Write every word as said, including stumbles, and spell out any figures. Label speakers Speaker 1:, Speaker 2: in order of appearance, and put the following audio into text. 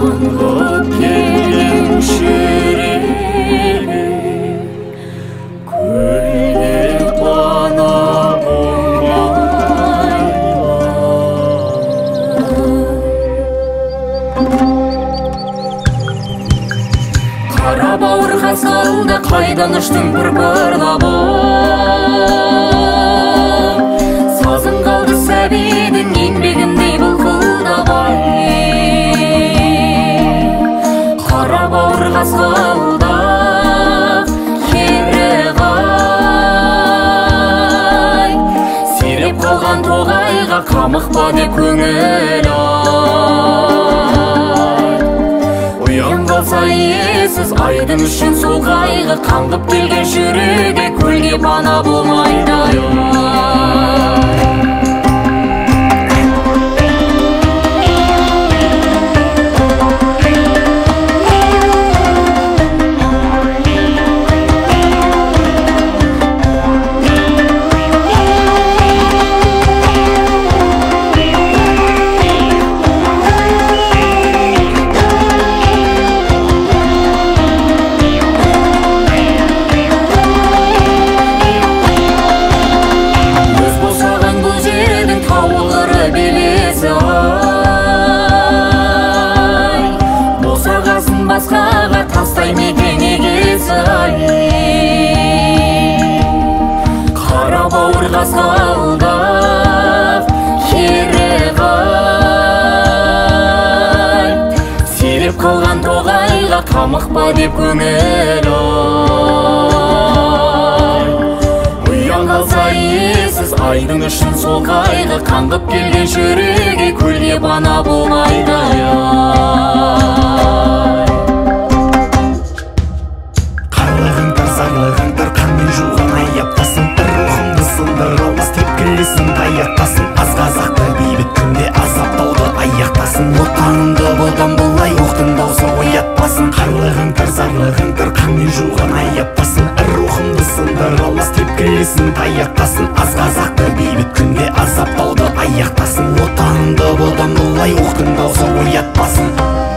Speaker 1: Аңғып келген жүрегі көлге пана болмай. Қара бауырға салды қайдан ұштың пыр-пырлап, сазың қалды сәбидің еңбегіндей былқылдап. Қара бауырға салды кереғай, сиреп қалған тоғайға қамықпа деп көңіл ай. Ұян қалса иесіз айдың үшін сол қайғы, қаңғып келген жүрегі көлге пана болмайды. Басқаға тастай мекен егесі ай. Қара бауырға салдап кереғай, сиреп қалған тоғайға қамықпа деп көңіл ай. Ұян қалса иесіз айдың үшін сол қайғы, қаңғып келген жүрегі көлге пана болмайды.
Speaker 2: Зарлығыңдар қанмен жуған аяптасын, рухымды сындыр алмас тепкілесін таяқтасын. Аз қазақты бейбіт күнде азаптауды аяқтасын. Отанымды бұдан бұлай оқтың даусы оятпасын. Қарлығыңдар зарлығыңдар қанмен жуған аяптасын, рухымды сындыр алмас тепкілесін таяқтасын. Аз қазақты бейбіт күнде азаптауды аяқтасын. Отанымды бұдан бұлай оқтың даусы оятпасын.